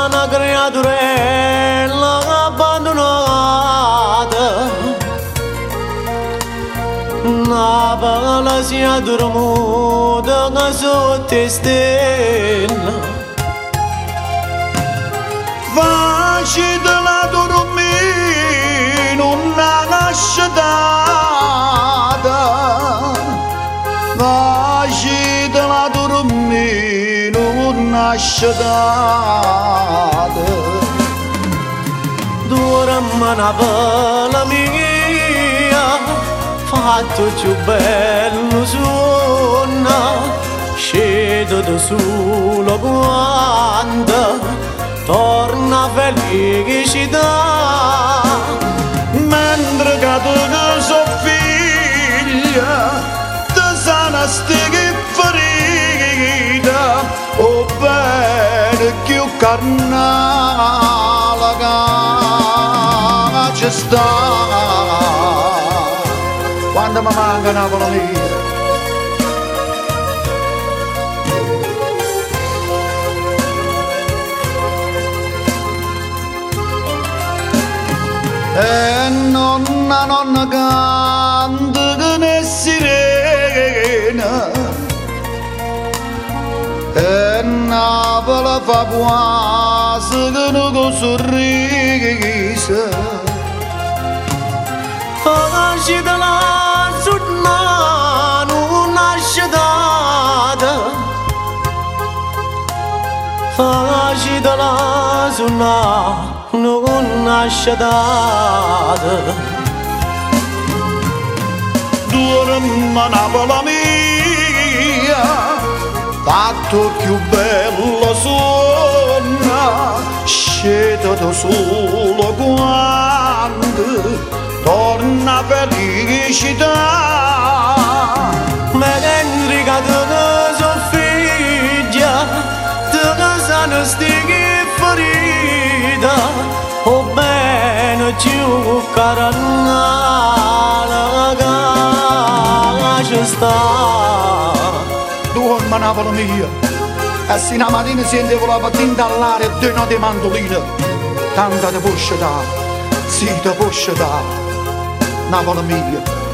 una creaturella abbandonata, una pala si addormuta sotto le stelle. Facite la dormire in una nascitata, facite la dormire in una nascitata. Dormi una pala mia, fatto più bello suona, scedo da solo quando torna felicità, mentre che tu so figlia ti sana stighi ferita, o bene più carnale che ci sta. Quando mi manca Napoli mia, e nonna canta che ne sirena, e Napoli fa quasi che non sorrise. Facite la sunna una sciatata, facite la sunna una sciatata. Dormi Napoli mia, fatto più bello suona, scedo da solo quando torna felicità. Mentre che tu so figlia, tu sana stighi ferita, o bene più carnale che ci sta. Dormi Napoli mia, e se una mattina sentivo la patina all'aria di una di mandolina, tanta te può da, sì te può da, Napoli mia.